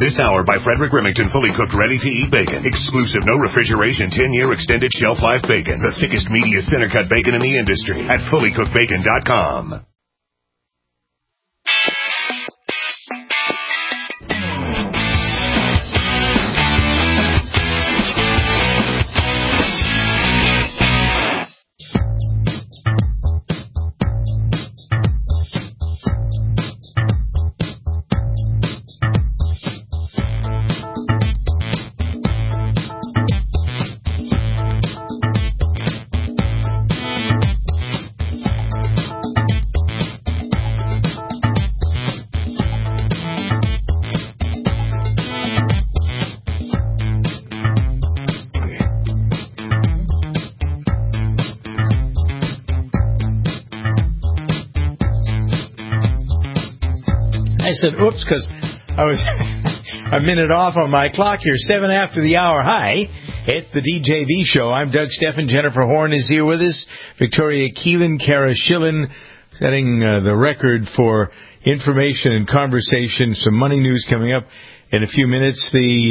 This hour by Frederick Remington, fully cooked, ready-to-eat bacon. Exclusive, no refrigeration, 10-year extended shelf life bacon. The thickest, meatiest, center-cut bacon in the industry at fullycookedbacon.com. I said, oops, because I was a minute off on my clock here, 7 after the hour. Hi, it's the DJV show. I'm Doug Steffen. Jennifer Horn is here with us. Victoria Keelan, Kara Schillen, setting the record for information and conversation. Some money news coming up in a few minutes.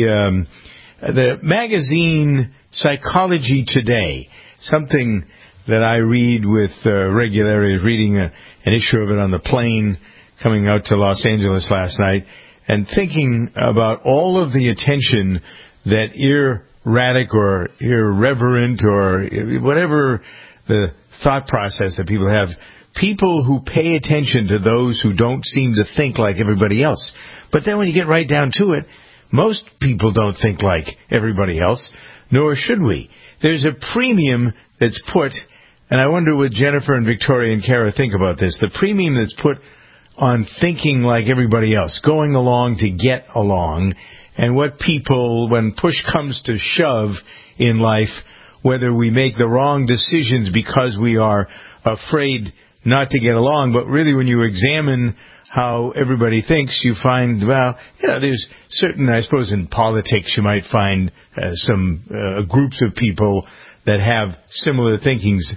The magazine Psychology Today, something that I read with regularity, reading an issue of it on the plane coming out to Los Angeles last night, and thinking about all of the attention that erratic or irreverent or whatever the thought process that people have, people who pay attention to those who don't seem to think like everybody else. But then when you get right down to it, most people don't think like everybody else, nor should we. There's a premium that's put, and I wonder what Jennifer and Victoria and Kara think about this, the premium that's put on thinking like everybody else, going along to get along, and what people, when push comes to shove in life, whether we make the wrong decisions because we are afraid not to get along, but really when you examine how everybody thinks, you find, well, there's certain, I suppose in politics you might find some groups of people that have similar thinkings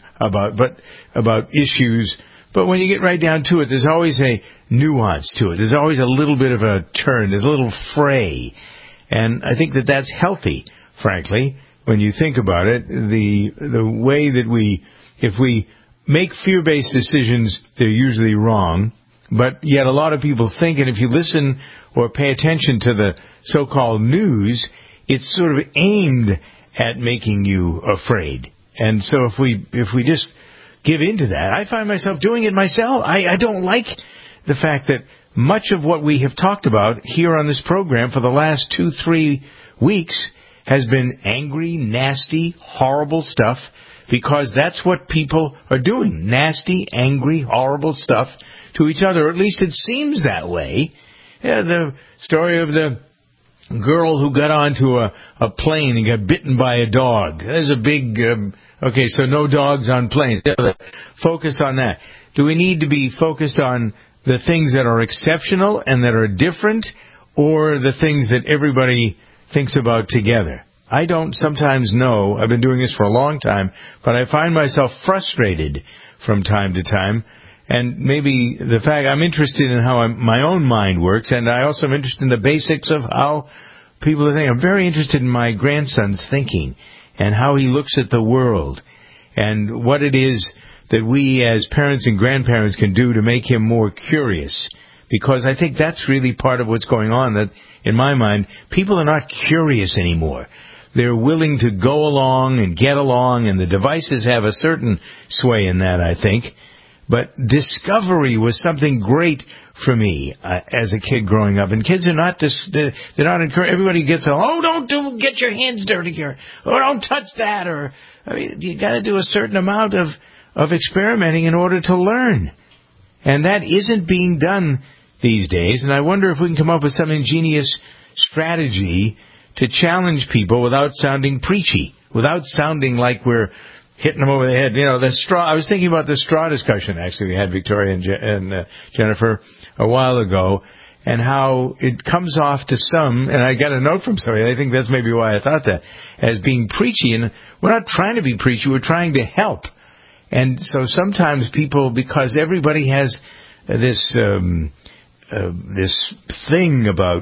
about issues. But when you get right down to it, there's always a nuance to it. There's always a little bit of a turn. There's a little fray. And I think that that's healthy, frankly, when you think about it. The way that if we make fear-based decisions, they're usually wrong. But yet a lot of people think, and if you listen or pay attention to the so-called news, it's sort of aimed at making you afraid. And so if we just give into that. I find myself doing it myself. I don't like the fact that much of what we have talked about here on this program for the last 2-3 weeks has been angry, nasty, horrible stuff, because that's what people are doing. Nasty, angry, horrible stuff to each other. At least it seems that way. Yeah, the story of the girl who got onto a plane and got bitten by a dog. There's a big... okay, so no dogs on planes. Focus on that. Do we need to be focused on the things that are exceptional and that are different, or the things that everybody thinks about together? I don't sometimes know. I've been doing this for a long time, but I find myself frustrated from time to time. And maybe the fact I'm interested in how my own mind works, and I also am interested in the basics of how people think. I'm very interested in my grandson's thinking and how he looks at the world and what it is that we as parents and grandparents can do to make him more curious. Because I think that's really part of what's going on, that in my mind, people are not curious anymore. They're willing to go along and get along, and the devices have a certain sway in that, I think. But discovery was something great for me as a kid growing up. And kids are not they're not encouraged. Everybody gets, don't get your hands dirty here. Oh, don't touch that. Or, I mean, you got to do a certain amount of experimenting in order to learn. And that isn't being done these days. And I wonder if we can come up with some ingenious strategy to challenge people without sounding preachy, without sounding like we're hitting them over the head. You know, the straw. I was thinking about the straw discussion, actually, we had Victoria and Jennifer a while ago, and how it comes off to some, and I got a note from somebody, I think that's maybe why I thought that, as being preachy. And we're not trying to be preachy, we're trying to help. And so sometimes people, because everybody has this thing about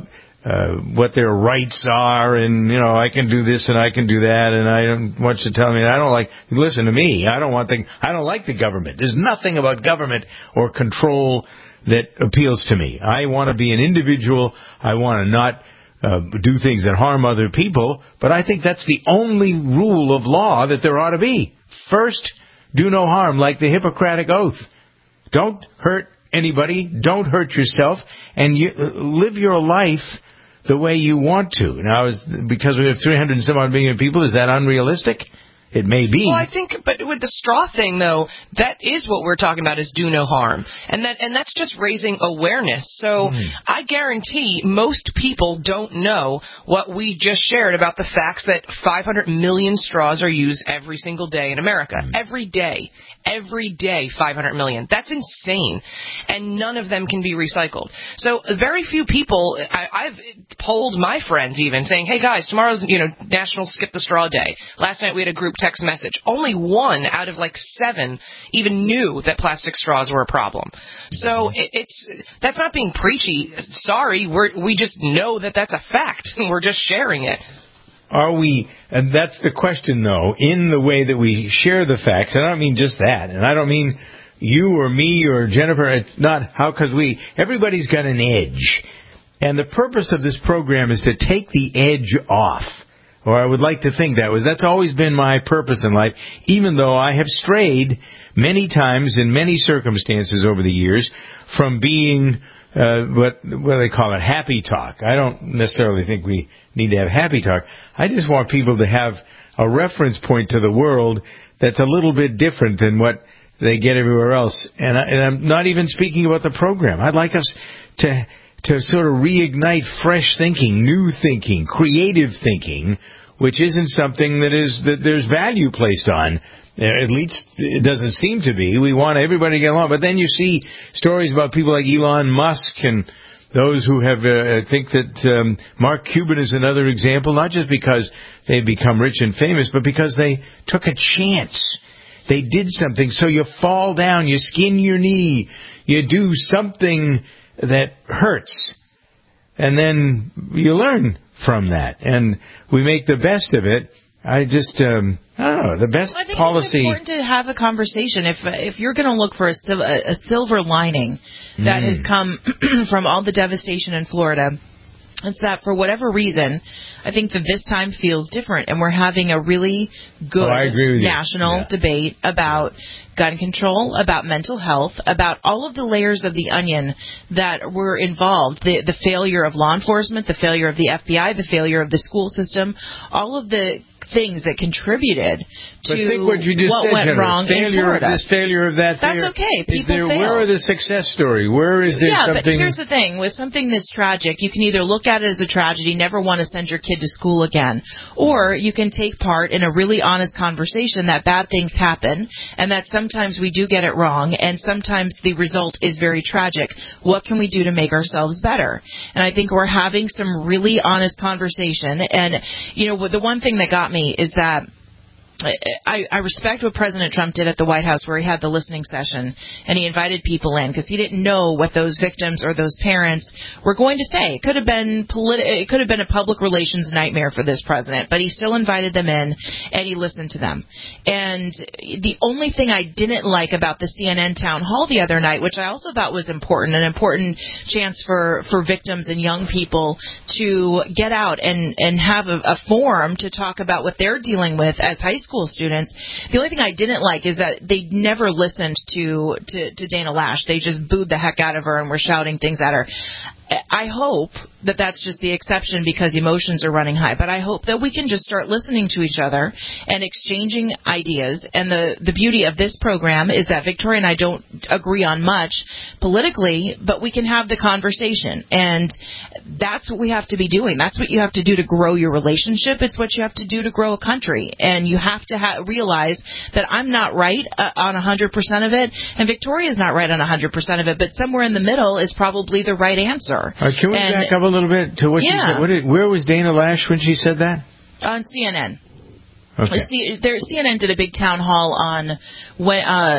what their rights are, and I can do this and I can do that, and I don't want you to tell me I don't like. Listen to me. I don't like the government. There's nothing about government or control that appeals to me. I want to be an individual. I want to not do things that harm other people. But I think that's the only rule of law that there ought to be. First, do no harm, like the Hippocratic Oath. Don't hurt anybody. Don't hurt yourself, and live your life the way you want to. Now, because we have 300 and some odd million people, is that unrealistic? It may be. Well, I think, but with the straw thing, though, that is what we're talking about, is do no harm. And that's just raising awareness. So I guarantee most people don't know what we just shared about the facts that 500 million straws are used every single day in America. Every day. Every day, 500 million. That's insane. And none of them can be recycled. So very few people, I've polled my friends even, saying, hey guys, tomorrow's, National Skip the Straw Day. Last night we had a group text message. Only 1 out of 7 even knew that plastic straws were a problem. So that's not being preachy. Sorry, we just know that that's a fact, and we're just sharing it. Are we, and that's the question, though, in the way that we share the facts, and I don't mean just that, and I don't mean you or me or Jennifer, it's not because everybody's got an edge. And the purpose of this program is to take the edge off, or I would like to think that's always been my purpose in life, even though I have strayed many times in many circumstances over the years from being what do they call it, happy talk. I don't necessarily think we need to have happy talk. I just want people to have a reference point to the world that's a little bit different than what they get everywhere else. And I'm not even speaking about the program. I'd like us to sort of reignite fresh thinking, new thinking, creative thinking, which isn't something that there's value placed on. At least it doesn't seem to be. We want everybody to get along. But then you see stories about people like Elon Musk and those who have, I think that Mark Cuban is another example, not just because they've become rich and famous, but because they took a chance. They did something. So you fall down, you skin your knee, you do something that hurts, and then you learn from that. And we make the best of it. I just, I don't know, the best I think policy. It's important to have a conversation. If you're going to look for a silver lining that has come from all the devastation in Florida, it's that for whatever reason, I think that this time feels different, and we're having a really good national debate about gun control, about mental health, about all of the layers of the onion that were involved, the failure of law enforcement, the failure of the FBI, the failure of the school system, all of the things that contributed to what went wrong in Florida. Failure of that. That's okay. People fail. Where are the success story? Where is there something? But here's the thing. With something this tragic, you can either look at it as a tragedy, never want to send your kid to school again, or you can take part in a really honest conversation that bad things happen and that sometimes we do get it wrong and sometimes the result is very tragic. What can we do to make ourselves better? And I think we're having some really honest conversation. And, the one thing that got me is that I respect what President Trump did at the White House, where he had the listening session and he invited people in because he didn't know what those victims or those parents were going to say. It could have been a public relations nightmare for this president, but he still invited them in and he listened to them. And the only thing I didn't like about the CNN town hall the other night, which I also thought was important, an important chance for victims and young people to get out and have a forum to talk about what they're dealing with as high school students. The only thing I didn't like is that they never listened to Dana Lash. They just booed the heck out of her and were shouting things at her. I hope that that's just the exception because emotions are running high, but I hope that we can just start listening to each other and exchanging ideas. And the beauty of this program is that Victoria and I don't agree on much politically, but we can have the conversation. And that's what we have to be doing. That's what you have to do to grow your relationship. It's what you have to do to grow a country. And you have to realize that I'm not right on 100% of it, and Victoria's not right on 100% of it, but somewhere in the middle is probably the right answer. Can we back up a little bit to what you said? Where was Dana Lash when she said that? On CNN. Okay. CNN did a big town hall on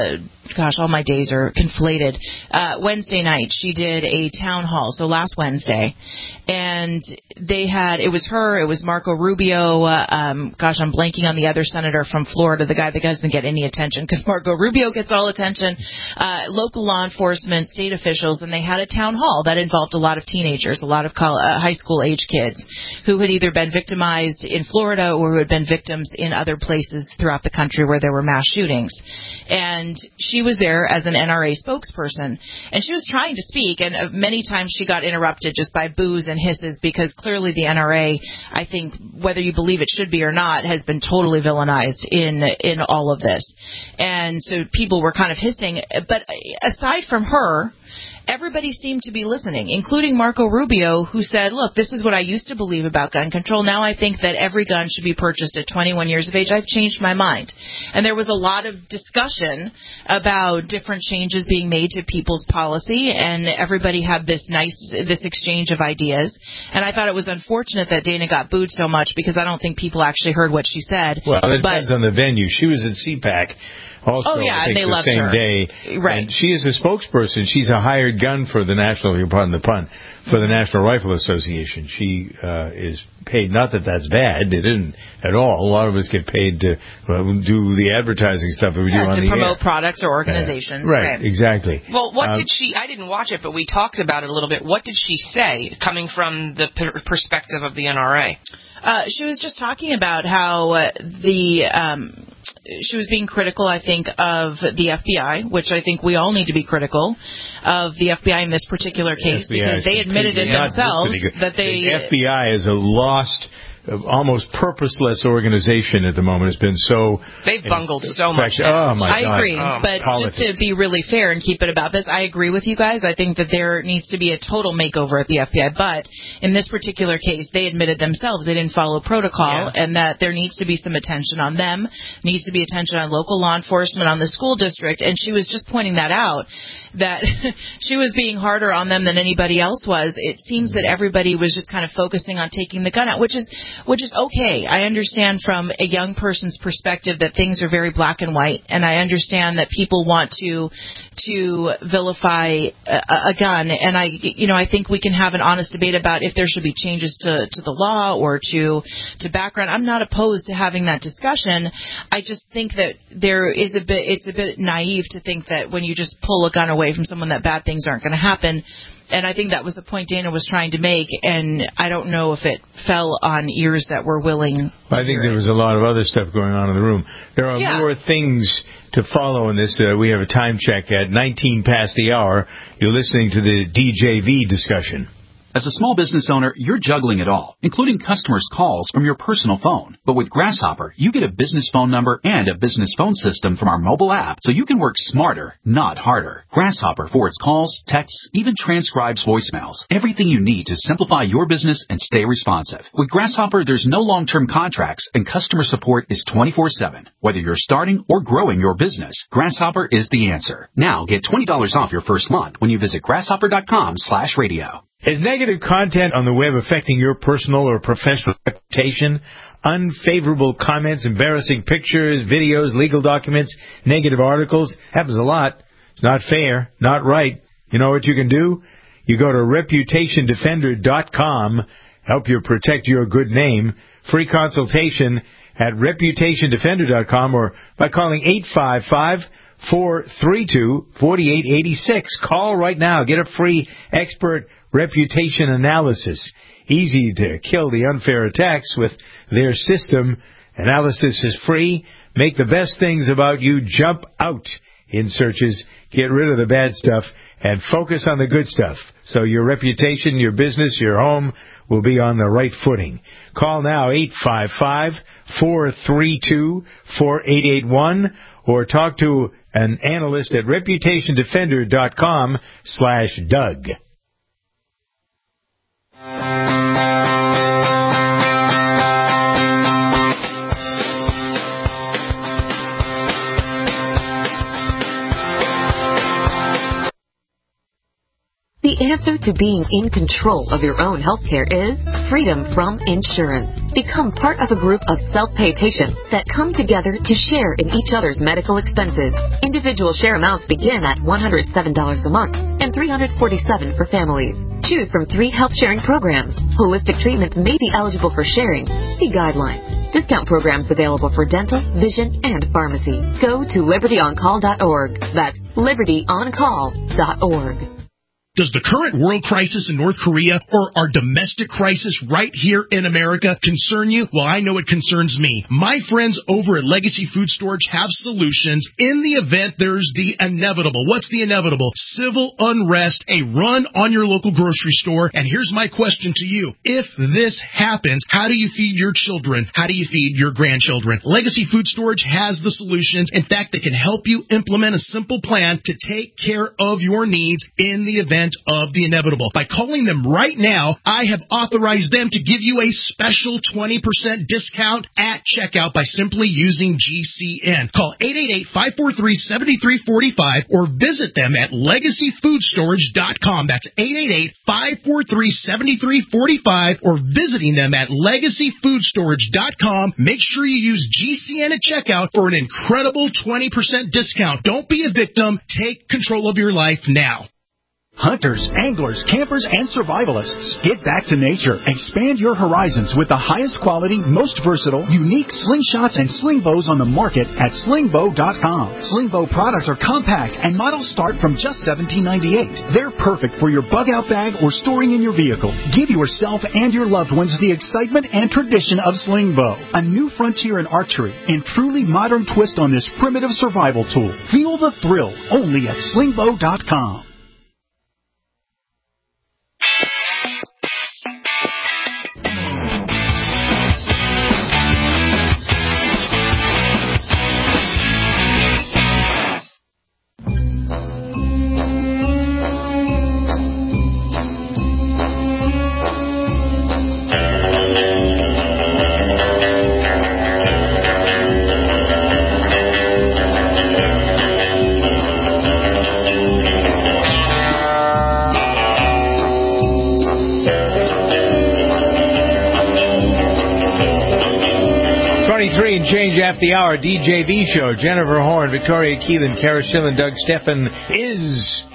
gosh, all my days are conflated. Wednesday night, she did a town hall, so last Wednesday. And it was her, it was Marco Rubio, gosh, I'm blanking on the other senator from Florida, the guy that doesn't get any attention, because Marco Rubio gets all attention, local law enforcement, state officials, and they had a town hall that involved a lot of teenagers, a lot of high school age kids who had either been victimized in Florida or who had been victims in other places throughout the country where there were mass shootings. And she was there as an NRA spokesperson, and she was trying to speak, and many times she got interrupted just by boos and hisses, because clearly the NRA, I think, whether you believe it should be or not, has been totally villainized in all of this. And so people were kind of hissing. But aside from her, everybody seemed to be listening, including Marco Rubio, who said, look, this is what I used to believe about gun control. Now I think that every gun should be purchased at 21 years of age. I've changed my mind. And there was a lot of discussion about different changes being made to people's policy, and everybody had this exchange of ideas. And I thought it was unfortunate that Dana got booed so much, because I don't think people actually heard what she said. Well, it depends on the venue. She was at CPAC. Also, I think and they loved the same her. day. Right. And she is a spokesperson. She's a hired gun for the National, pardon the pun, for the National Rifle Association. She is paid, not that that's bad, it isn't at all. A lot of us get paid to do the advertising stuff that we do on the air. To promote products or organizations. Right, exactly. Well, what did she, I didn't watch it, but we talked about it a little bit. What did she say, coming from the perspective of the NRA? She was just talking about how she was being critical, I think, of the FBI, which I think we all need to be critical of the FBI in this particular case, because they admitted it themselves that the FBI is a lost, almost purposeless organization at the moment. It's been so... They've bungled so much. Oh, my God. I agree, but politics. Just to be really fair and keep it about this, I agree with you guys. I think that there needs to be a total makeover at the FBI, but in this particular case, they admitted themselves they didn't follow protocol, and that there needs to be some attention on them, needs to be attention on local law enforcement, on the school district, and she was just pointing that out, that she was being harder on them than anybody else was. It seems that everybody was just kind of focusing on taking the gun out, which is okay. I understand from a young person's perspective that things are very black and white, and I understand that people want to vilify a gun, and I think we can have an honest debate about if there should be changes to the law or to background. I'm not opposed to having that discussion. I just think that it's a bit naive to think that when you just pull a gun away from someone that bad things aren't going to happen. And I think that was the point Dana was trying to make, and I don't know if it fell on ears that were willing to I think there was a lot of other stuff going on in the room. There are more things to follow in this. We have a time check at 19 past the hour. You're listening to the DJV discussion. As a small business owner, you're juggling it all, including customers' calls from your personal phone. But with Grasshopper, you get a business phone number and a business phone system from our mobile app, so you can work smarter, not harder. Grasshopper forwards calls, texts, even transcribes voicemails. Everything you need to simplify your business and stay responsive. With Grasshopper, there's no long-term contracts, and customer support is 24/7. Whether you're starting or growing your business, Grasshopper is the answer. Now get $20 off your first month when you visit grasshopper.com/radio. Is negative content on the web affecting your personal or professional reputation? Unfavorable comments, embarrassing pictures, videos, legal documents, negative articles. Happens a lot. It's not fair, not right. You know what you can do? You go to reputationdefender.com. Help you protect your good name. Free consultation at reputationdefender.com or by calling 855-432-4886. Call right now. Get a free expert reputation analysis. Easy to kill the unfair attacks with their system. Analysis is free. Make the best things about you jump out in searches. Get rid of the bad stuff and focus on the good stuff. So your reputation, your business, your home will be on the right footing. Call now 855-432-4881 or talk to an analyst at reputationdefender.com/Doug. The answer to being in control of your own healthcare is freedom from insurance. Become part of a group of self-pay patients that come together to share in each other's medical expenses. Individual share amounts begin at $107 a month and $347 for families. Choose from 3 health-sharing programs. Holistic treatments may be eligible for sharing. See guidelines. Discount programs available for dental, vision, and pharmacy. Go to libertyoncall.org. That's libertyoncall.org. Does the current world crisis in North Korea or our domestic crisis right here in America concern you? Well, I know it concerns me. My friends over at Legacy Food Storage have solutions in the event there's the inevitable. What's the inevitable? Civil unrest, a run on your local grocery store. And here's my question to you. If this happens, how do you feed your children? How do you feed your grandchildren? Legacy Food Storage has the solutions. In fact, they can help you implement a simple plan to take care of your needs in the event of the inevitable. By calling them right now, I have authorized them to give you a special 20% discount at checkout by simply using GCN. Call 888-543-7345 or visit them at legacyfoodstorage.com. That's 888-543-7345 or visiting them at legacyfoodstorage.com. Make sure you use GCN at checkout for an incredible 20% discount. Don't be a victim. Take control of your life now. Hunters, anglers, campers, and survivalists, get back to nature. Expand your horizons with the highest quality, most versatile, unique slingshots and sling bows on the market at slingbow.com. Slingbow products are compact and models start from just $17.98. They're perfect for your bug-out bag or storing in your vehicle. Give yourself and your loved ones the excitement and tradition of Slingbow, a new frontier in archery and truly modern twist on this primitive survival tool. Feel the thrill only at slingbow.com. Change after the hour, DJV show. Jennifer Horn, Victoria Keelan, Kara Shillen, Doug Steffen. Is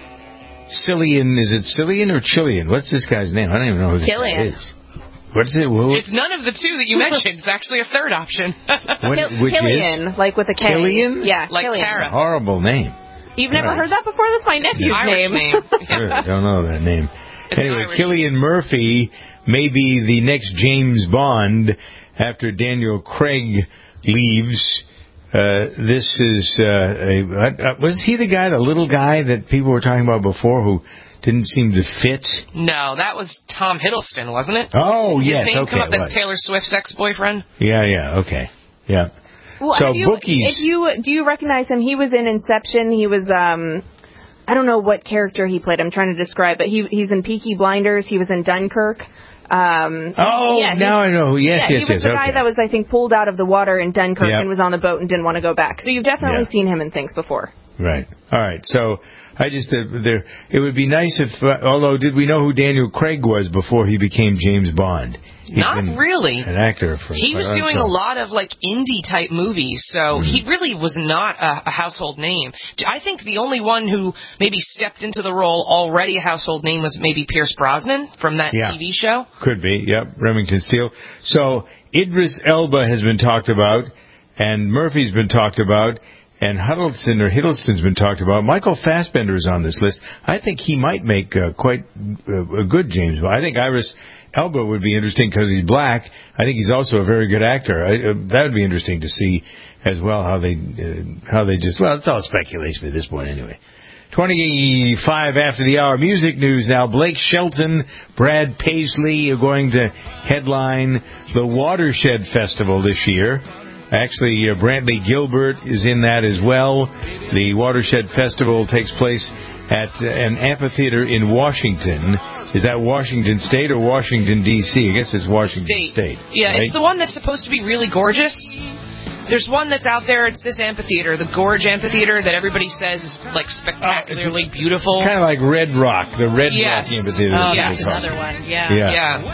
it Cillian or Chillian? What's this guy's name? I don't even know who this guy is. What's it? It's none of the two that you mentioned. It's actually a third option. Which Killian, is? like with a K. Killian? Yeah, like Killian. Kara. Horrible name. You've never heard that before? That's my nephew's Irish name. Sure, I don't know that name. It's anyway, Irish. Cillian Murphy may be the next James Bond after Daniel Craig leaves. This is was he the guy, the little guy that people were talking about before who didn't seem to fit? No, that was Tom Hiddleston, wasn't it? Oh, yes, His name okay. come up as Taylor Swift's ex-boyfriend? Yeah, okay. Yeah. Well, so bookies. Do you recognize him? He was in Inception. He was I don't know what character he played. I'm trying to describe, but he's in Peaky Blinders. He was in Dunkirk. Now I know. Yes. He was the guy that was, I think, pulled out of the water in Dunkirk and was on the boat and didn't want to go back. So you've definitely seen him in things before. Right. All right. So I just it would be nice if, although did we know who Daniel Craig was before he became James Bond? Not really. An actor for. He was doing a lot of like indie type movies, so he really was not a household name. I think the only one who maybe stepped into the role already a household name was maybe Pierce Brosnan from that TV show. Could be. Yep. Remington Steele. So Idris Elba has been talked about, and Murphy's been talked about. And Hiddleston's been talked about. Michael Fassbender is on this list. I think he might make quite a good James Bond. I think Idris Elba would be interesting because he's black. I think he's also a very good actor. That would be interesting to see as well how they just. Well, it's all speculation at this point anyway. 25 after the hour. Music news now. Blake Shelton, Brad Paisley are going to headline the Watershed Festival this year. Actually, Brantley Gilbert is in that as well. The Watershed Festival takes place at an amphitheater in Washington. Is that Washington State or Washington, D.C.? I guess it's Washington State. Yeah, right? It's the one that's supposed to be really gorgeous. There's one that's out there. It's this amphitheater, the Gorge Amphitheater, that everybody says is like spectacularly beautiful. Kind of like Red Rock, the Red Rock Amphitheater. Oh, that's another one. Yeah.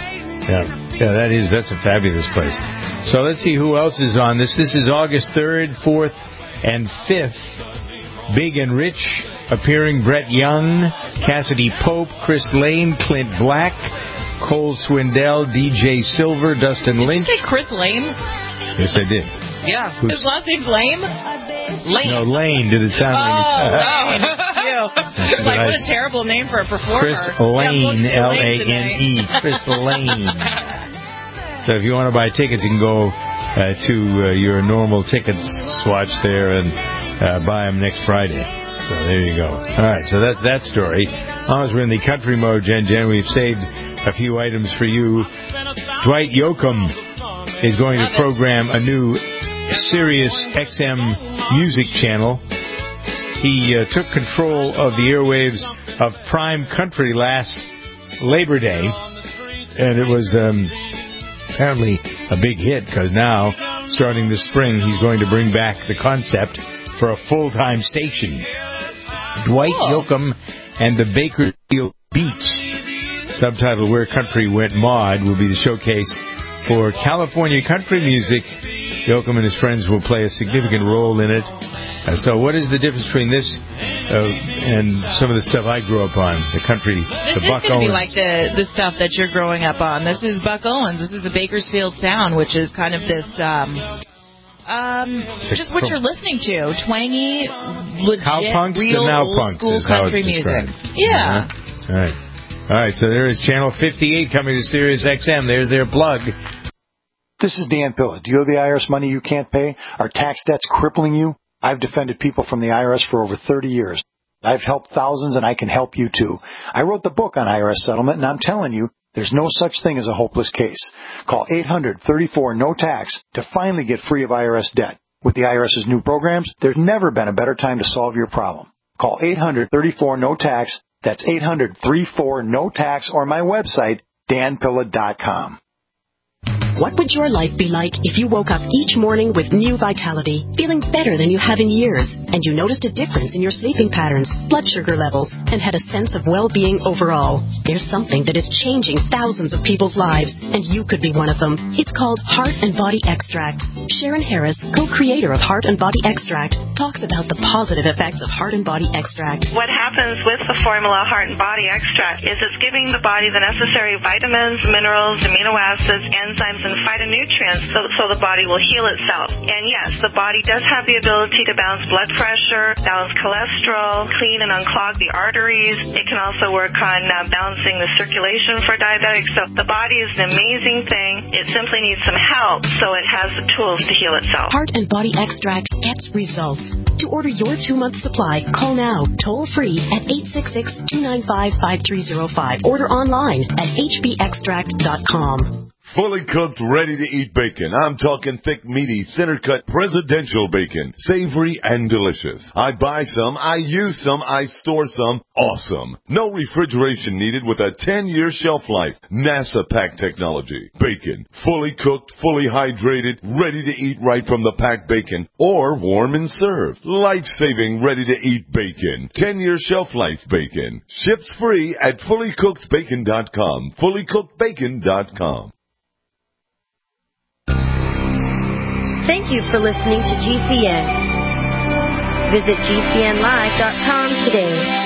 That's a fabulous place. So let's see who else is on this. This is August 3rd, 4th, and 5th. Big and Rich appearing: Brett Young, Cassidy Pope, Chris Lane, Clint Black, Cole Swindell, DJ Silver, Dustin Lynch. Did you say Chris Lane? Yes, I did. Yeah. His last name's Lame? Lane. No, Lane. Did it sound like... Lane. Like, what a terrible name for a performer. Chris Lane, L-A-N-E. Chris Lane. So if you want to buy tickets, you can go to your normal ticket swatch there and buy them next Friday. So there you go. All right, so that's that story. As we're in the country mode, Jen, we've saved a few items for you. Dwight Yoakam is going to program a new Sirius XM music channel. He took control of the airwaves of Prime Country last Labor Day, and it was apparently a big hit, because now, starting this spring, he's going to bring back the concept for a full-time station. Dwight Yoakam and the Bakersfield Beach, subtitled Where Country Went Maude, will be the showcase for California country music. Yoakam and his friends will play a significant role in it. So what is the difference between this and some of the stuff I grew up on, the country, the Buck Owens? This is going to be like the stuff that you're growing up on. This is Buck Owens. This is a Bakersfield sound, which is kind of this... just what you're listening to. Twangy, legit, real old-school country music. Yeah. All right, so there is Channel 58 coming to Sirius XM. There's their plug. This is Dan Pilla. Do you owe the IRS money you can't pay? Are tax debts crippling you? I've defended people from the IRS for over 30 years. I've helped thousands, and I can help you, too. I wrote the book on IRS settlement, and I'm telling you, there's no such thing as a hopeless case. Call 800-34-NO-TAX to finally get free of IRS debt. With the IRS's new programs, there's never been a better time to solve your problem. Call 800-34-NO-TAX. That's 800-34-NO-TAX, or my website, danpilla.com. What would your life be like if you woke up each morning with new vitality, feeling better than you have in years, and you noticed a difference in your sleeping patterns, blood sugar levels, and had a sense of well-being overall? There's something that is changing thousands of people's lives, and you could be one of them. It's called Heart and Body Extract. Sharon Harris, co-creator of Heart and Body Extract, talks about the positive effects of Heart and Body Extract. What happens with the formula Heart and Body Extract is it's giving the body the necessary vitamins, minerals, amino acids, enzymes, and phytonutrients so the body will heal itself. And yes, the body does have the ability to balance blood pressure, balance cholesterol, clean and unclog the arteries. It can also work on balancing the circulation for diabetics. So the body is an amazing thing. It simply needs some help so it has the tools to heal itself. Heart and Body Extract gets results. To order your 2-month supply, call now, toll free at 866-295-5305. Order online at hbextract.com. Fully cooked, ready-to-eat bacon. I'm talking thick, meaty, center-cut presidential bacon. Savory and delicious. I buy some, I use some, I store some. Awesome. No refrigeration needed with a 10-year shelf life. NASA pack technology. Bacon. Fully cooked, fully hydrated, ready to eat right from the packed bacon. Or warm and served. Life-saving, ready-to-eat bacon. 10-year shelf life bacon. Ships free at fullycookedbacon.com. Fullycookedbacon.com. Thank you for listening to GCN. Visit GCNlive.com today.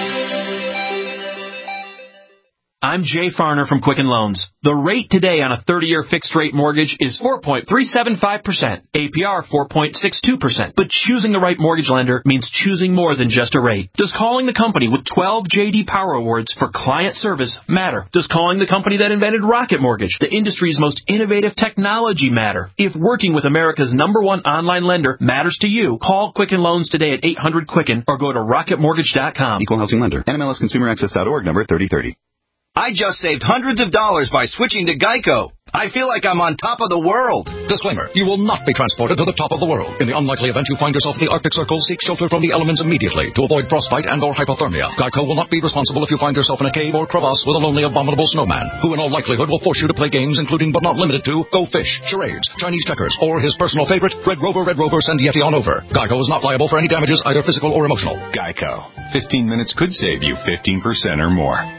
I'm Jay Farner from Quicken Loans. The rate today on a 30-year fixed-rate mortgage is 4.375%, APR 4.62%. But choosing the right mortgage lender means choosing more than just a rate. Does calling the company with 12 J.D. Power Awards for client service matter? Does calling the company that invented Rocket Mortgage, the industry's most innovative technology, matter? If working with America's #1 online lender matters to you, call Quicken Loans today at 800-QUICKEN or go to rocketmortgage.com. Equal housing lender. NMLSconsumeraccess.org, number 3030. I just saved hundreds of dollars by switching to Geico. I feel like I'm on top of the world. Disclaimer, you will not be transported to the top of the world. In the unlikely event you find yourself in the Arctic Circle, seek shelter from the elements immediately to avoid frostbite and or hypothermia. Geico will not be responsible if you find yourself in a cave or crevasse with a lonely, abominable snowman, who in all likelihood will force you to play games including but not limited to Go Fish, charades, Chinese checkers, or his personal favorite, Red Rover, send Yeti on over. Geico is not liable for any damages, either physical or emotional. Geico. 15 minutes could save you 15% or more.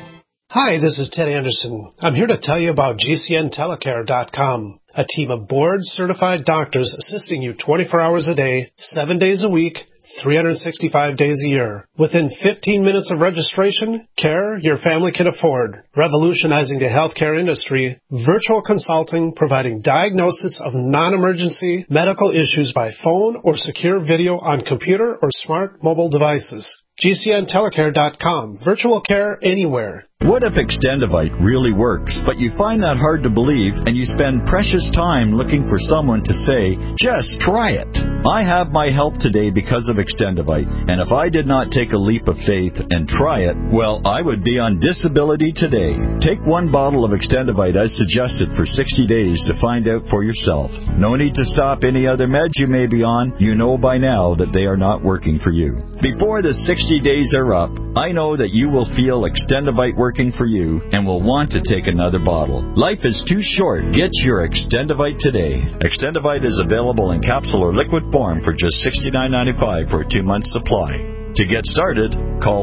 Hi, this is Ted Anderson. I'm here to tell you about GCNTelecare.com, a team of board-certified doctors assisting you 24 hours a day, 7 days a week, 365 days a year. Within 15 minutes of registration, care your family can afford. Revolutionizing the healthcare industry, virtual consulting providing diagnosis of non-emergency medical issues by phone or secure video on computer or smart mobile devices. GCNTelecare.com. Virtual care anywhere. What if Extendivite really works, but you find that hard to believe and you spend precious time looking for someone to say, just try it? I have my help today because of Extendivite, and if I did not take a leap of faith and try it, well, I would be on disability today. Take one bottle of Extendivite as suggested for 60 days to find out for yourself. No need to stop any other meds you may be on. You know by now that they are not working for you. Before the 60 days are up, I know that you will feel Extendivite working for you and will want to take another bottle. Life is too short. Get your Extendivite today. Extendivite is available in capsule or liquid form for just $69.95 for a 2-month supply. To get started, call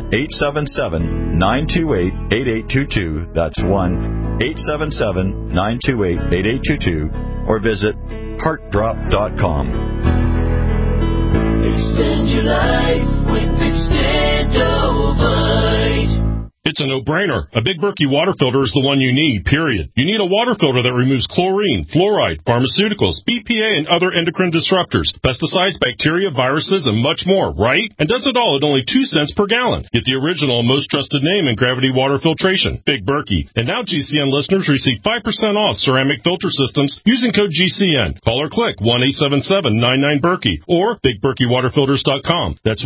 1-877-928-8822. That's 1-877-928-8822. Or visit heartdrop.com. Extend your life with Extendovite. It's a no-brainer. A Big Berkey water filter is the one you need, period. You need a water filter that removes chlorine, fluoride, pharmaceuticals, BPA, and other endocrine disruptors, pesticides, bacteria, viruses, and much more, right? And does it all at only 2 cents per gallon. Get the original and most trusted name in gravity water filtration, Big Berkey. And now GCN listeners receive 5% off ceramic filter systems using code GCN. Call or click 1-877-99-BERKEY or BigBerkeyWaterFilters.com. That's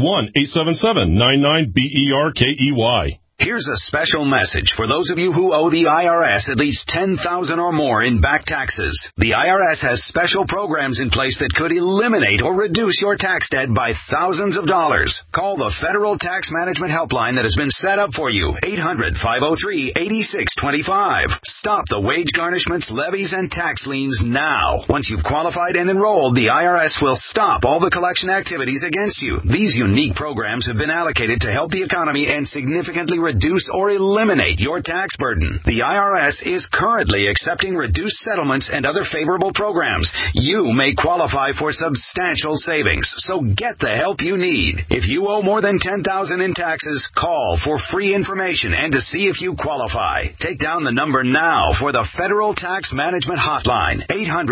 1-877-99-BERKEY. Here's a special message for those of you who owe the IRS at least $10,000 or more in back taxes. The IRS has special programs in place that could eliminate or reduce your tax debt by thousands of dollars. Call the Federal Tax Management Helpline that has been set up for you, 800-503-8625. Stop the wage garnishments, levies, and tax liens now. Once you've qualified and enrolled, the IRS will stop all the collection activities against you. These unique programs have been allocated to help the economy and significantly reduce or eliminate your tax burden. The IRS is currently accepting reduced settlements and other favorable programs. You may qualify for substantial savings, so get the help you need. If you owe more than $10,000 in taxes, call for free information and to see if you qualify. Take down the number now for the Federal Tax Management Hotline,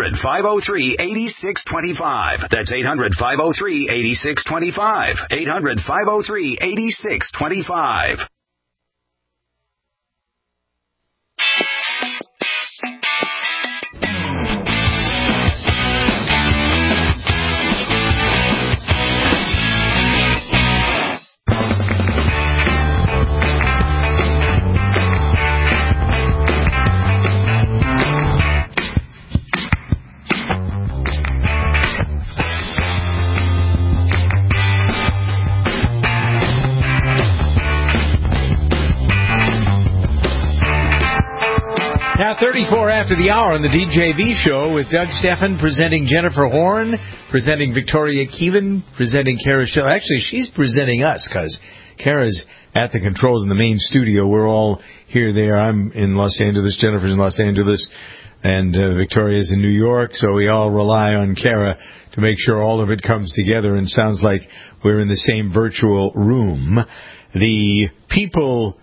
800-503-8625. That's 800-503-8625. 800-503-8625. Now 34 after the hour on the DJV show with Doug Steffen presenting Jennifer Horn, presenting Victoria Keevan, presenting Kara Schiller. Actually, she's presenting us because Kara's at the controls in the main studio. We're all here, there. I'm in Los Angeles. Jennifer's in Los Angeles. And Victoria's in New York. So we all rely on Kara to make sure all of it comes together and sounds like we're in the same virtual room. The people...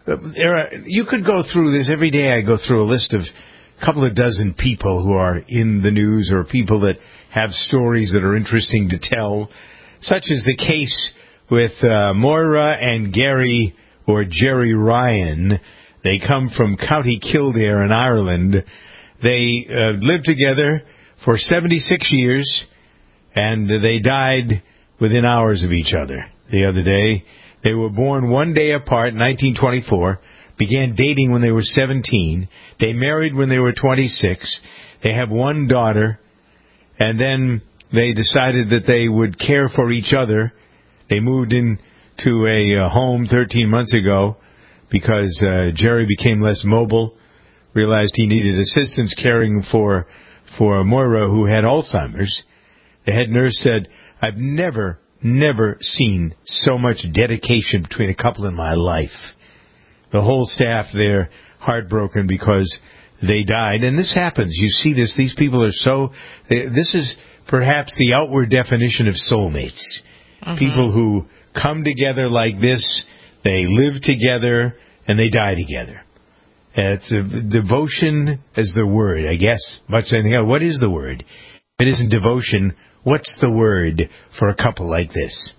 you could go through this. Every day I go through a list of a couple of dozen people who are in the news or people that have stories that are interesting to tell, such as the case with Moira and Gary or Jerry Ryan. They come from County Kildare in Ireland. They lived together for 76 years, and they died within hours of each other the other day. They were born one day apart in 1924, began dating when they were 17. They married when they were 26. They have one daughter, and then they decided that they would care for each other. They moved into a home 13 months ago because Jerry became less mobile, realized he needed assistance caring for Moira, who had Alzheimer's. The head nurse said, "I've never seen so much dedication between a couple in my life." the whole staff there heartbroken because they died. And this happens. You see this. These people are so... This is perhaps the outward definition of soulmates. Mm-hmm. People who come together like this, they live together, and they die together. It's devotion is the word, I guess. Much anything else. What is the word? If it isn't devotion, what's the word for a couple like this?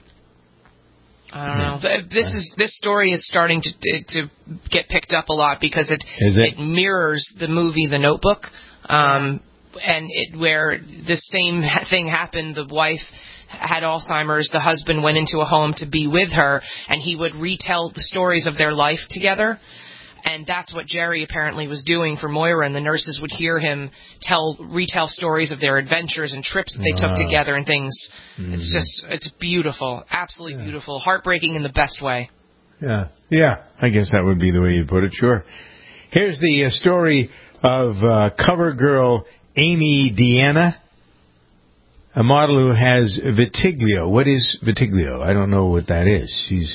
I don't know. This story is starting to get picked up a lot because it mirrors the movie The Notebook, and where the same thing happened. The wife had Alzheimer's. The husband went into a home to be with her, and he would retell the stories of their life together. And that's what Jerry apparently was doing for Moira, and the nurses would hear him retell stories of their adventures and trips that they took together and things. Mm-hmm. It's beautiful, absolutely beautiful, heartbreaking in the best way. Yeah, I guess that would be the way you'd put it, sure. Here's the story of cover girl Amy Deanna, a model who has vitiglio. What is vitiglio? I don't know what that is. She's...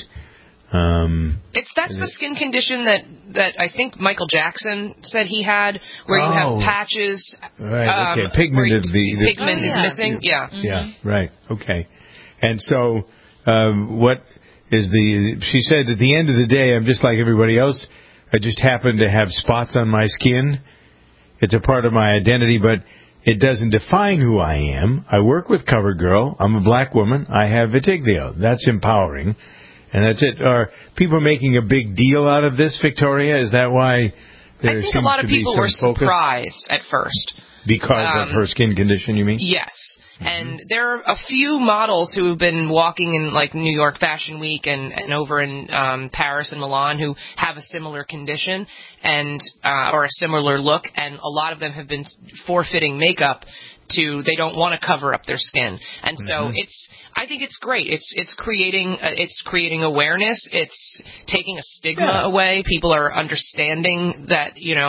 That's the skin condition that I think Michael Jackson said he had, where you have patches. Right. Okay. Pigment is pigment is missing. Yeah. Mm-hmm. Yeah. Right. Okay. And so, what is she said at the end of the day, I'm just like everybody else. I just happen to have spots on my skin. It's a part of my identity, but it doesn't define who I am. I work with CoverGirl. I'm a black woman. I have vitiglio. That's empowering. And that's it. Are people making a big deal out of this, Victoria? Is that why there I think a lot of people were surprised at first. Because of her skin condition, you mean? Yes. Mm-hmm. And there are a few models who have been walking in like New York Fashion Week and over in Paris and Milan who have a similar condition and or a similar look, and a lot of them have been forfeiting makeup they don't want to cover up their skin. And so I think it's great. It's creating awareness. It's taking a stigma away. People are understanding that,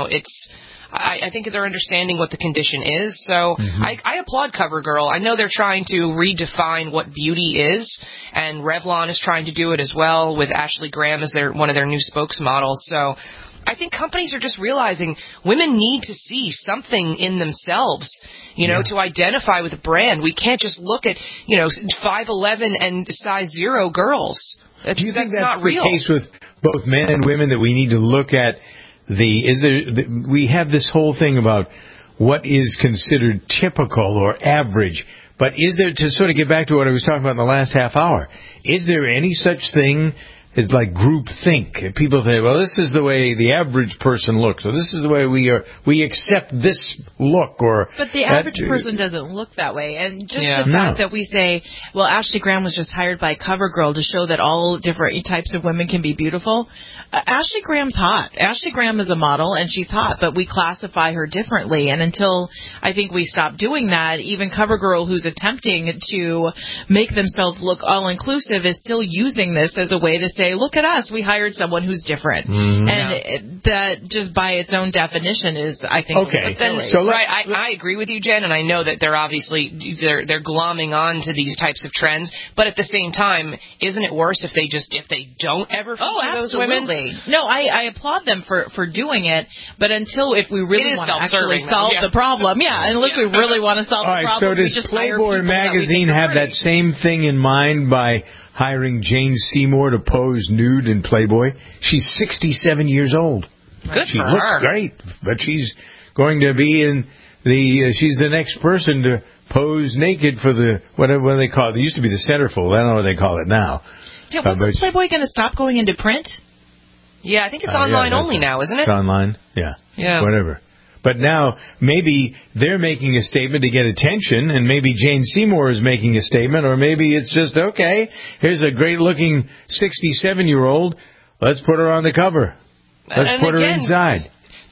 I think they're understanding what the condition is. So I applaud CoverGirl. I know they're trying to redefine what beauty is, and Revlon is trying to do it as well with Ashley Graham as one of their new spokesmodels. So I think companies are just realizing women need to see something in themselves, to identify with a brand. We can't just look at, 5'11" and size 0 girls. Do you think that's not real. The case with both men and women, that we need to look at we have this whole thing about what is considered typical or average, but is there, to sort of get back to what I was talking about in the last half hour, is there any such thing as like group think? People say, well, this is the way the average person looks, or this is the way we accept this look, or... But the average person doesn't look that way, and just the fact that we say, well, Ashley Graham was just hired by CoverGirl to show that all different types of women can be beautiful. Ashley Graham's hot. Ashley Graham is a model, and she's hot, but we classify her differently. And until I think we stop doing that, even CoverGirl, who's attempting to make themselves look all-inclusive, is still using this as a way to say, look at us, we hired someone who's different. Mm-hmm. And that just by its own definition is, I think, silly. So I agree with you, Jen, and I know that they're obviously they're glomming on to these types of trends, but at the same time, isn't it worse if they don't ever feature those women? No, I applaud them for doing it, but if we really want to actually solve the problem, unless we really want to solve the problem, we just hire people. So does Playboy magazine have that same thing in mind by hiring Jane Seymour to pose nude in Playboy? She's 67 years old. She looks great, but she's going to be she's the next person to pose naked for the, what do they call it? It used to be the centerfold. I don't know what they call it now. Wasn't Playboy going to stop going into print? Yeah, I think it's online only now, isn't it? It's online? Yeah. Whatever. But now, maybe they're making a statement to get attention, and maybe Jane Seymour is making a statement, or maybe it's just, okay, here's a great-looking 67-year-old, let's put her on the cover. Let's put her inside.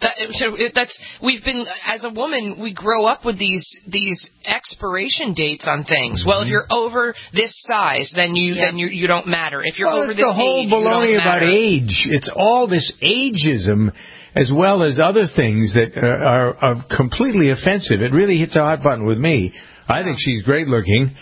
We've been, as a woman, we grow up with these expiration dates on things. Mm-hmm. Well, if you're over this size, then you don't matter. If you're over this age, you don't matter. It's the whole baloney about age. It's all this ageism, as well as other things that are completely offensive. It really hits a hot button with me. I think she's great looking.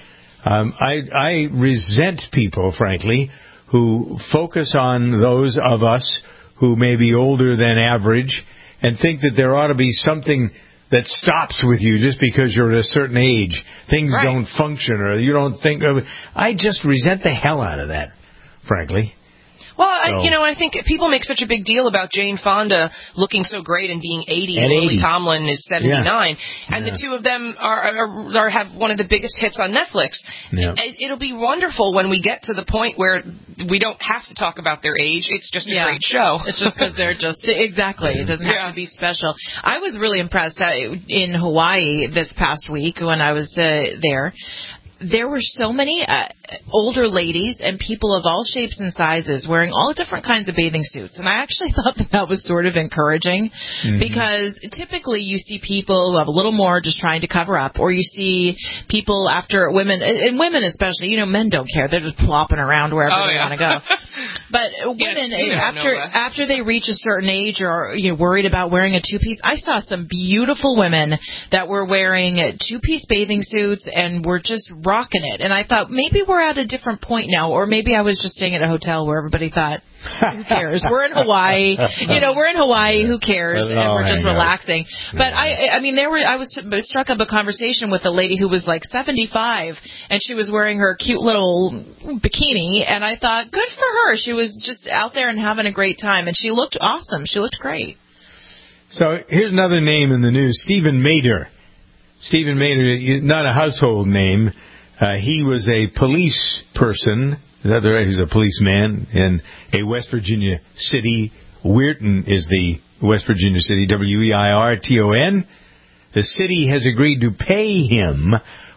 I resent people, frankly, who focus on those of us who may be older than average and think that there ought to be something that stops with you just because you're at a certain age. Things don't function or you don't think of it. I just resent the hell out of that, frankly. Well, I think people make such a big deal about Jane Fonda looking so great and being 80, and Lily Tomlin is 79, and the two of them are have one of the biggest hits on Netflix. Yeah. It'll be wonderful when we get to the point where we don't have to talk about their age. It's just a great show. It's just because they're just exactly. It doesn't have to be special. I was really impressed in Hawaii this past week when I was there. There were so many older ladies and people of all shapes and sizes wearing all different kinds of bathing suits. And I actually thought that was sort of encouraging because typically you see people who have a little more just trying to cover up, or you see people after women, and women especially, men don't care. They're just plopping around wherever they want to go. But women, after they reach a certain age or worried about wearing a two-piece, I saw some beautiful women that were wearing two-piece bathing suits and were just rocking it. And I thought maybe we're at a different point now, or maybe I was just staying at a hotel where everybody thought, who cares? We're in Hawaii. We're in Hawaii. Who cares? And we're just relaxing. But I was struck up a conversation with a lady who was like 75, and she was wearing her cute little bikini, and I thought, good for her. She was just out there and having a great time, and she looked awesome. She looked great. So here's another name in the news, Stephen Mader. Stephen Mader, not a household name. He was a police person. Is that right? He's a policeman in a West Virginia city. Weirton is the West Virginia city, Weirton. The city has agreed to pay him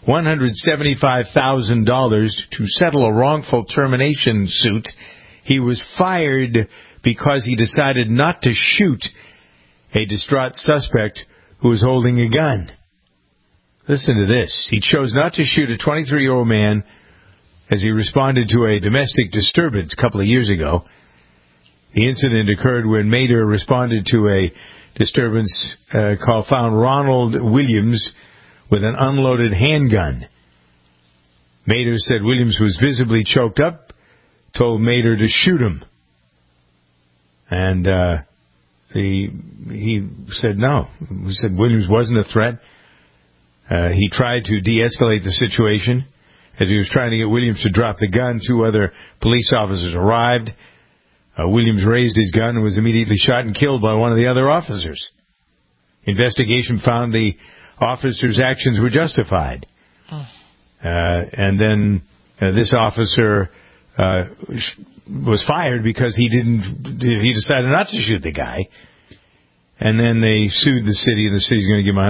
$175,000 to settle a wrongful termination suit. He was fired because he decided not to shoot a distraught suspect who was holding a gun. Listen to this. He chose not to shoot a 23-year-old man as he responded to a domestic disturbance a couple of years ago. The incident occurred when Mader responded to a disturbance found Ronald Williams with an unloaded handgun. Mader said Williams was visibly choked up, told Mader to shoot him. And he said no. He said Williams wasn't a threat. He tried to de-escalate the situation. As he was trying to get Williams to drop the gun, two other police officers arrived. Williams raised his gun and was immediately shot and killed by one of the other officers. Investigation found the officer's actions were justified. And then this officer was fired because he decided not to shoot the guy. And then they sued the city, and the city's going to give him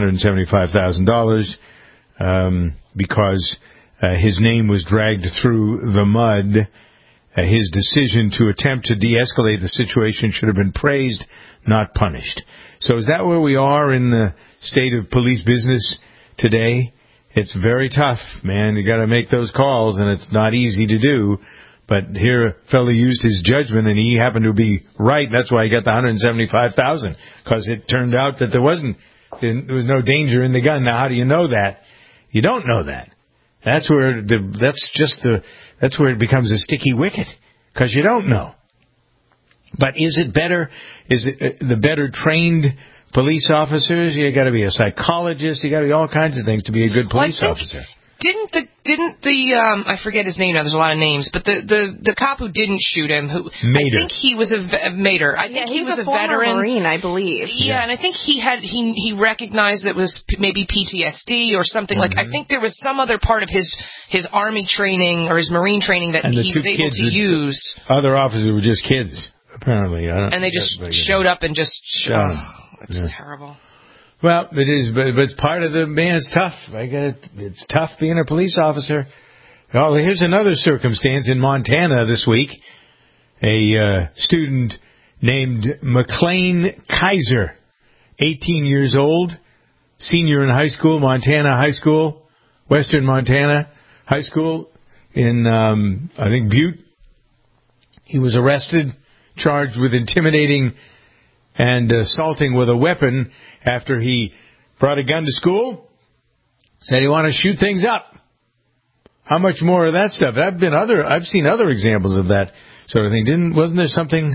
$175,000 because his name was dragged through the mud. His decision to attempt to de-escalate the situation should have been praised, not punished. So is that where we are in the state of police business today? It's very tough, man. You got to make those calls, and it's not easy to do. But here, a fellow used his judgment, and he happened to be right. That's why he got the $175,000, because it turned out that there was no danger in the gun. Now, how do you know that? You don't know that. That's where it becomes a sticky wicket, because you don't know. But is it better? Is it the better trained police officers? You got to be a psychologist. You got to be all kinds of things to be a good police officer. Didn't the I forget his name now, there's a lot of names, but the cop who didn't shoot him, Mader. I think he was Mader. I think he was a veteran Marine, I believe. Yeah, and I think he recognized that it was maybe PTSD or something like. I think there was some other part of his Army training or his Marine training that he was able to use. Other officers were just kids, apparently. And they just showed up and just shot. It's terrible. Well, it is, but it's part of the, man, it's tough. It's tough being a police officer. Oh, here's another circumstance in Montana this week. A student named McLean Kaiser, 18 years old, senior in high school, Montana High School, Western Montana High School in, I think, Butte. He was arrested, charged with intimidating and assaulting with a weapon after he brought a gun to school, said he wanted to shoot things up. How much more of that stuff? I've seen other examples of that sort of thing. Wasn't there something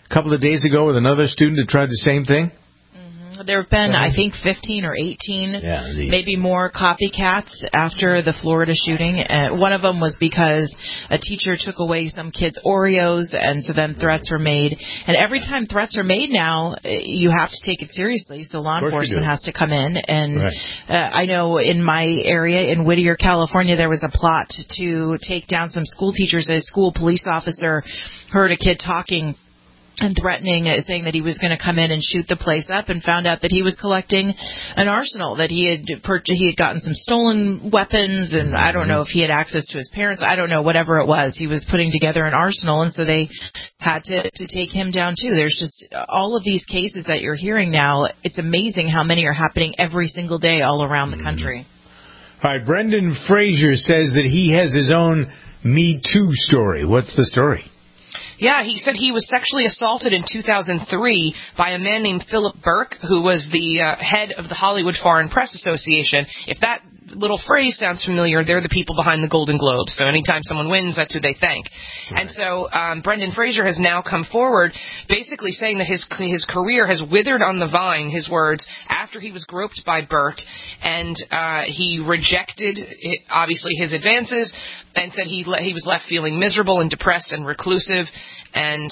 a couple of days ago with another student that tried the same thing? There have been, I think, 15 or 18, maybe more copycats after the Florida shooting. One of them was because a teacher took away some kids' Oreos, and so then threats were made. And every time threats are made now, you have to take it seriously, so law enforcement has to come in. And I know in my area, in Whittier, California, there was a plot to take down some school teachers. A school police officer heard a kid talking and threatening, saying that he was going to come in and shoot the place up, and found out that he was collecting an arsenal, that he had gotten some stolen weapons, and I don't know if he had access to his parents. I don't know, whatever it was. He was putting together an arsenal, and so they had to take him down too. There's just all of these cases that you're hearing now. It's amazing how many are happening every single day all around the country. All right, Brendan Fraser says that he has his own Me Too story. What's the story? Yeah, he said he was sexually assaulted in 2003 by a man named Philip Burke, who was the head of the Hollywood Foreign Press Association. If that little phrase sounds familiar, they're the people behind the Golden Globes. So anytime someone wins, that's who they thank. Right. And so Brendan Fraser has now come forward basically saying that his career has withered on the vine, his words, after he was groped by Burke, and he rejected, obviously, his advances, and said he was left feeling miserable and depressed and reclusive. And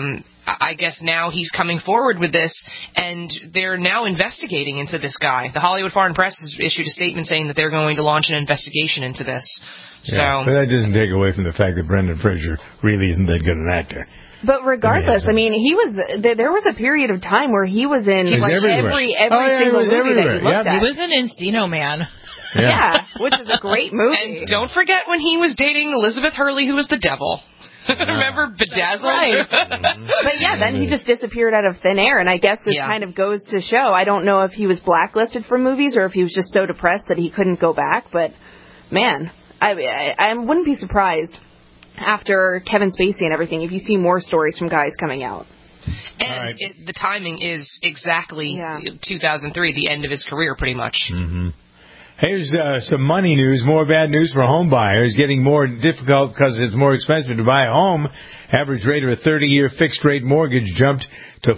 I guess now he's coming forward with this, and they're now investigating into this guy. The Hollywood Foreign Press has issued a statement saying that they're going to launch an investigation into this. Yeah, but that doesn't take away from the fact that Brendan Fraser really isn't that good an actor. But regardless, I mean, there was a period of time where he was in every single movie that you looked at. He was in Encino Man. Yeah, which is a great movie. And don't forget when he was dating Elizabeth Hurley, who was the devil. Remember Bedazzled? Right. But yeah, then he just disappeared out of thin air, and I guess this kind of goes to show. I don't know if he was blacklisted from movies or if he was just so depressed that he couldn't go back, but man, I wouldn't be surprised after Kevin Spacey and everything if you see more stories from guys coming out. And the timing is exactly 2003, the end of his career pretty much. Mm-hmm. Here's some money news. More bad news for home buyers. Getting more difficult because it's more expensive to buy a home. Average rate of a 30-year fixed-rate mortgage jumped to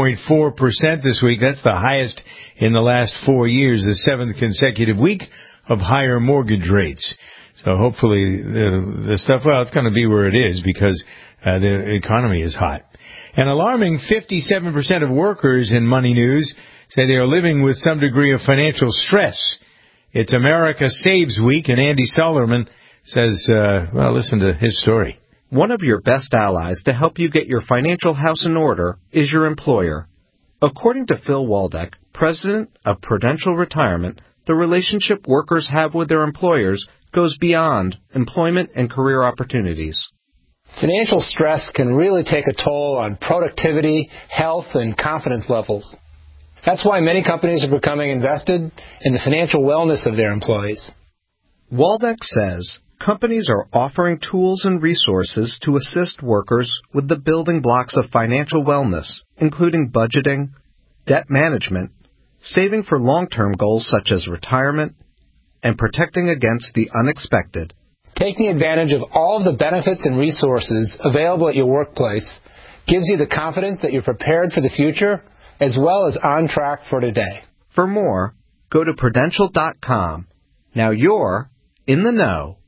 4.4% this week. That's the highest in the last 4 years, the seventh consecutive week of higher mortgage rates. So hopefully the stuff, well, it's going to be where it is because the economy is hot. An alarming 57% of workers in Money News say they are living with some degree of financial stress. It's America Saves Week, and Andy Sullivan says, listen to his story. One of your best allies to help you get your financial house in order is your employer. According to Phil Waldeck, president of Prudential Retirement, the relationship workers have with their employers goes beyond employment and career opportunities. Financial stress can really take a toll on productivity, health, and confidence levels. That's why many companies are becoming invested in the financial wellness of their employees. Waldeck says companies are offering tools and resources to assist workers with the building blocks of financial wellness, including budgeting, debt management, saving for long-term goals such as retirement, and protecting against the unexpected. Taking advantage of all of the benefits and resources available at your workplace gives you the confidence that you're prepared for the future as well as on track for today. For more, go to Prudential.com. Now you're in the know.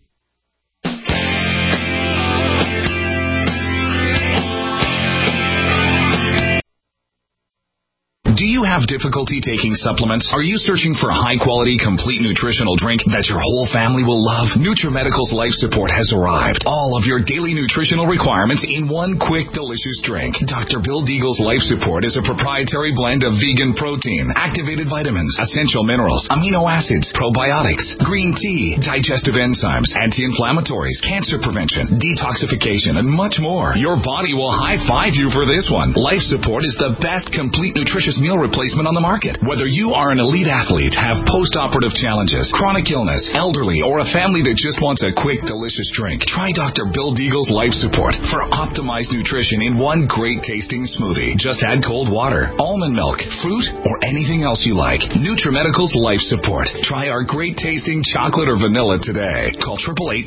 Do you have difficulty taking supplements? Are you searching for a high-quality, complete nutritional drink that your whole family will love? NutriMedical's Life Support has arrived. All of your daily nutritional requirements in one quick, delicious drink. Dr. Bill Deagle's Life Support is a proprietary blend of vegan protein, activated vitamins, essential minerals, amino acids, probiotics, green tea, digestive enzymes, anti-inflammatories, cancer prevention, detoxification, and much more. Your body will high-five you for this one. Life Support is the best complete nutritious meal meal replacement on the market. Whether you are an elite athlete, have post-operative challenges, chronic illness, elderly, or a family that just wants a quick, delicious drink, try Dr. Bill Deagle's Life Support for optimized nutrition in one great-tasting smoothie. Just add cold water, almond milk, fruit, or anything else you like. NutriMedical's Life Support. Try our great-tasting chocolate or vanilla today. Call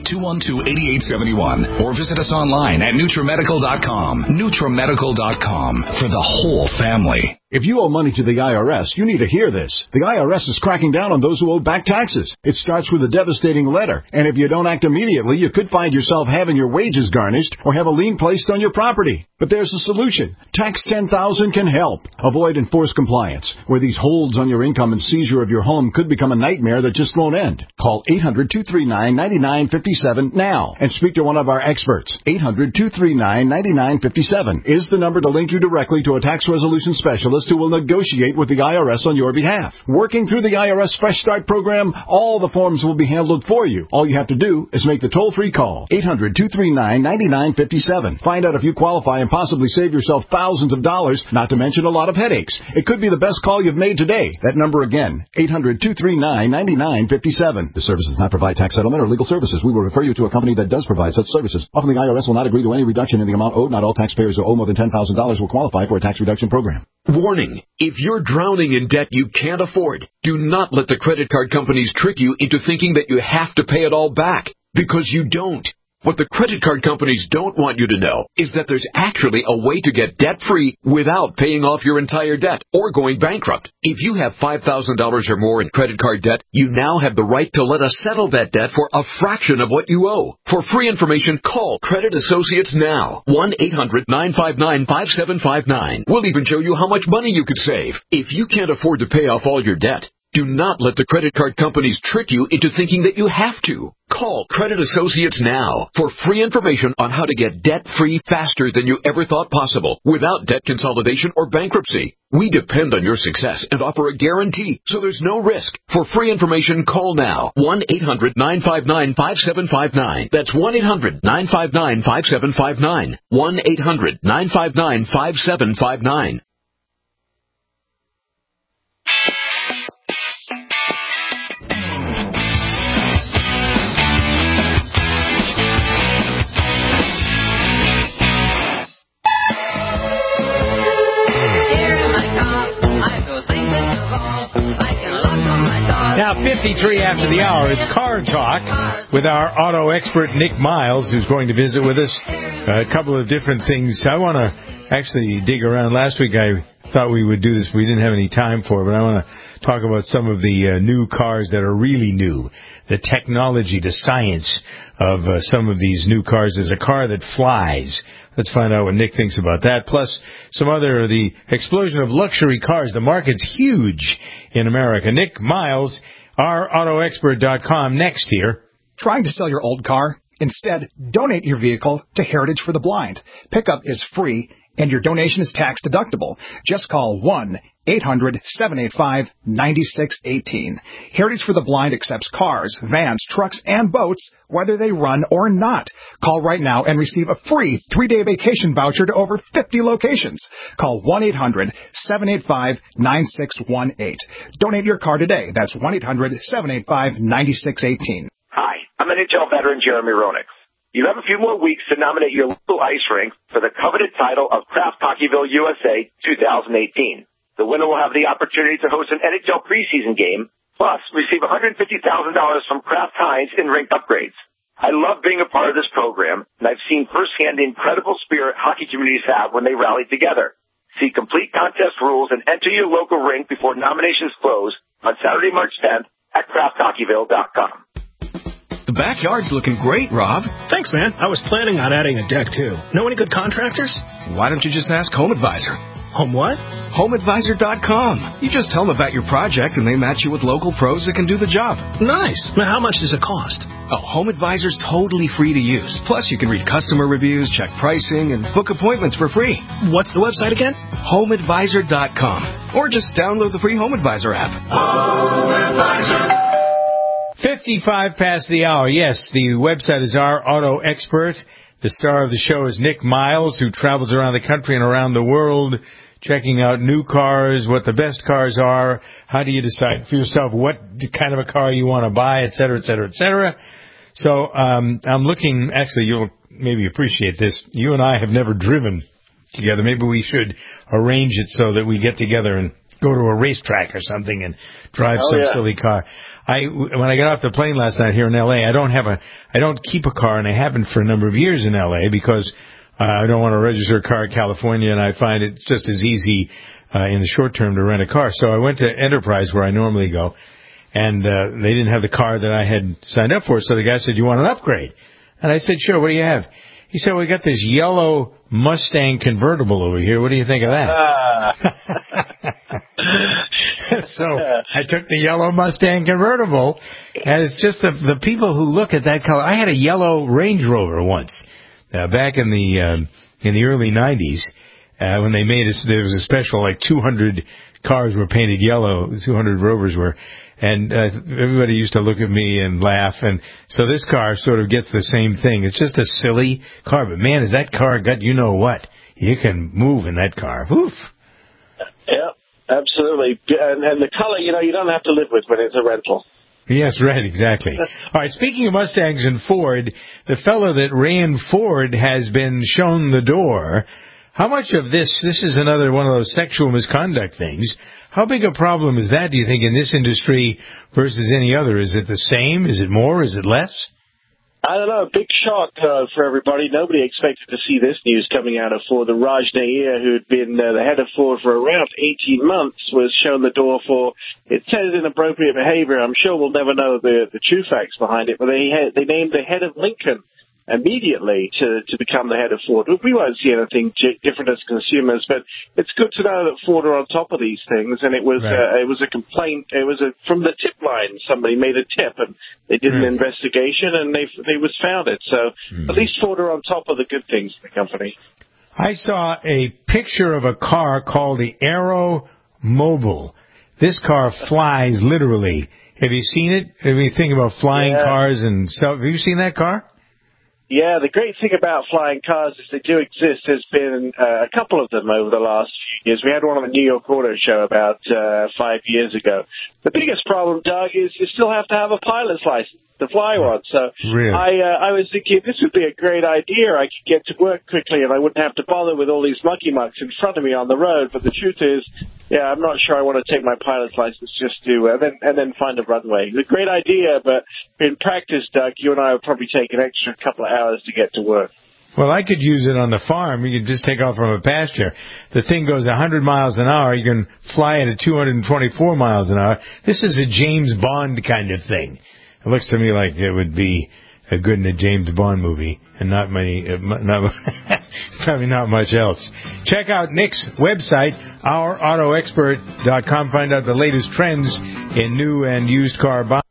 888-212-8871 or visit us online at NutriMedical.com. NutriMedical.com for the whole family. If you owe money to the IRS, you need to hear this. The IRS is cracking down on those who owe back taxes. It starts with a devastating letter, and if you don't act immediately, you could find yourself having your wages garnished or have a lien placed on your property. But there's a solution. Tax 10,000 can help. Avoid enforced compliance, where these holds on your income and seizure of your home could become a nightmare that just won't end. Call 800-239-9957 now and speak to one of our experts. 800-239-9957 is the number to link you directly to a tax resolution specialist who will negotiate with the IRS on your behalf. Working through the IRS Fresh Start program, all the forms will be handled for you. All you have to do is make the toll-free call, 800-239-9957. Find out if you qualify and possibly save yourself thousands of dollars, not to mention a lot of headaches. It could be the best call you've made today. That number again, 800-239-9957. The service does not provide tax settlement or legal services. We will refer you to a company that does provide such services. Often the IRS will not agree to any reduction in the amount owed. Not all taxpayers who owe more than $10,000 will qualify for a tax reduction program. Warning, if you're drowning in debt you can't afford, do not let the credit card companies trick you into thinking that you have to pay it all back, because you don't. What the credit card companies don't want you to know is that there's actually a way to get debt-free without paying off your entire debt or going bankrupt. If you have $5,000 or more in credit card debt, you now have the right to let us settle that debt for a fraction of what you owe. For free information, call Credit Associates now. 1-800-959-5759. We'll even show you how much money you could save. If you can't afford to pay off all your debt, do not let the credit card companies trick you into thinking that you have to. Call Credit Associates now for free information on how to get debt-free faster than you ever thought possible without debt consolidation or bankruptcy. We depend on your success and offer a guarantee, so there's no risk. For free information, call now. 1-800-959-5759. That's 1-800-959-5759. 1-800-959-5759. Now, 53 after the hour, it's Car Talk with our auto expert, Nick Miles, who's going to visit with us. A couple of different things. I want to actually dig around. Last week I thought we would do this, but we didn't have any time for it. But I want to talk about some of the new cars that are really new. The technology, the science of some of these new cars. There's a car that flies. Let's find out what Nick thinks about that. Plus, the explosion of luxury cars. The market's huge in America. Nick Miles, ourautoexpert.com, next here. Trying to sell your old car? Instead, donate your vehicle to Heritage for the Blind. Pickup is free, and your donation is tax deductible. Just call 1-800-785-9618. Heritage for the Blind accepts cars, vans, trucks, and boats, whether they run or not. Call right now and receive a free 3-day vacation voucher to over 50 locations. Call 1-800-785-9618. Donate your car today. That's 1-800-785-9618. Hi, I'm NHL veteran Jeremy Roenick. You have a few more weeks to nominate your local ice rink for the coveted title of Kraft Hockeyville USA 2018. The winner will have the opportunity to host an NHL preseason game, plus receive $150,000 from Kraft Heinz in rink upgrades. I love being a part of this program, and I've seen firsthand the incredible spirit hockey communities have when they rally together. See complete contest rules and enter your local rink before nominations close on Saturday, March 10th at CraftHockeyville.com. The backyard's looking great, Rob. Thanks, man. I was planning on adding a deck, too. Know any good contractors? Why don't you just ask Home Advisor? Home what? HomeAdvisor.com. You just tell them about your project, and they match you with local pros that can do the job. Nice. Now, how much does it cost? Oh, Home Advisor's totally free to use. Plus, you can read customer reviews, check pricing, and book appointments for free. What's the website again? HomeAdvisor.com. Or just download the free Home Advisor app. Home Advisor. 55 past the hour. Yes, the website is Our Auto Expert. The star of the show is Nick Miles, who travels around the country and around the world checking out new cars, what the best cars are, how do you decide for yourself what kind of a car you want to buy, et cetera, et cetera, et cetera. So I'm looking, actually, you'll maybe appreciate this. You and I have never driven together. Maybe we should arrange it so that we get together and go to a racetrack or something and drive silly car. When I got off the plane last night here in L.A., I don't keep a car, and I haven't for a number of years in L.A. because I don't want to register a car in California, and I find it just as easy in the short term to rent a car. So I went to Enterprise where I normally go, and they didn't have the car that I had signed up for. So the guy said, "You want an upgrade?" And I said, "Sure. What do you have?" He said, "We got this yellow Mustang convertible over here. What do you think of that?" So I took the yellow Mustang convertible, and it's just the people who look at that color. I had a yellow Range Rover once, back in the early 90s, when they made there was a special, like 200 cars were painted yellow, 200 Rovers were, and everybody used to look at me and laugh, and so this car sort of gets the same thing. It's just a silly car, but man, has that car got you-know-what. You can move in that car. Woof. Yeah, absolutely. And the color, you don't have to live with when it's a rental. Yes, right, exactly. All right, speaking of Mustangs and Ford, the fellow that ran Ford has been shown the door. How much of this is another one of those sexual misconduct things. How big a problem is that, do you think, in this industry versus any other? Is it the same? Is it more? Is it less? I don't know. Big shock for everybody. Nobody expected to see this news coming out of Ford. The Raj Nair, who had been the head of Ford for around 18 months, was shown the door for, it says, inappropriate behavior. I'm sure we'll never know the true facts behind it, but they named the head of Lincoln immediately to become the head of Ford. We won't see anything different as consumers, but it's good to know that Ford are on top of these things. And it was a complaint. It was from the tip line. Somebody made a tip, and they did an investigation, and they was found it. So at least Ford are on top of the good things in the company. I saw a picture of a car called the Aero Mobile. This car flies literally. Have you seen it? Have you think about flying cars and so? Have you seen that car? Yeah, the great thing about flying cars is they do exist. There's been a couple of them over the last few years. We had one on the New York Auto Show about 5 years ago. The biggest problem, Doug, is you still have to have a pilot's license to fly one. So really? I was thinking this would be a great idea. I could get to work quickly and I wouldn't have to bother with all these mucky mucks in front of me on the road. But the truth is, I'm not sure I want to take my pilot's license just to and then find a runway. It's a great idea, but in practice, Doug, you and I would probably take an extra couple of hours to get to work. Well, I could use it on the farm. You could just take off from a pasture. The thing goes 100 miles an hour. You can fly it at 224 miles an hour. This is a James Bond kind of thing. It looks to me like it would be a good in a James Bond movie, and not many, probably not much else. Check out Nick's website, OurAutoExpert.com. Find out the latest trends in new and used car buying.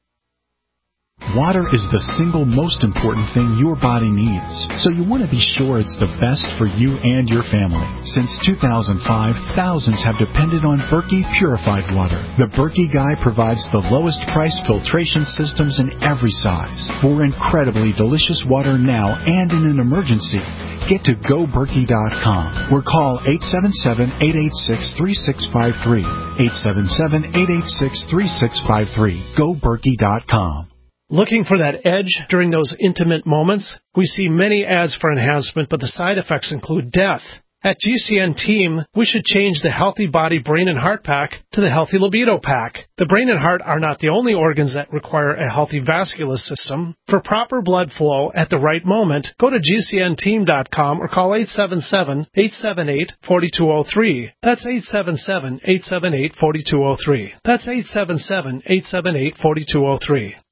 Water is the single most important thing your body needs, so you want to be sure it's the best for you and your family. Since 2005, thousands have depended on Berkey purified water. The Berkey Guy provides the lowest priced filtration systems in every size. For incredibly delicious water now and in an emergency, get to GoBerkey.com or call 877-886-3653. 877-886-3653. GoBerkey.com. Looking for that edge during those intimate moments? We see many ads for enhancement, but the side effects include death. At GCN Team, we should change the Healthy Body Brain and Heart Pack to the Healthy Libido Pack. The brain and heart are not the only organs that require a healthy vascular system. For proper blood flow at the right moment, go to GCNteam.com or call 877-878-4203. That's 877-878-4203. That's 877-878-4203.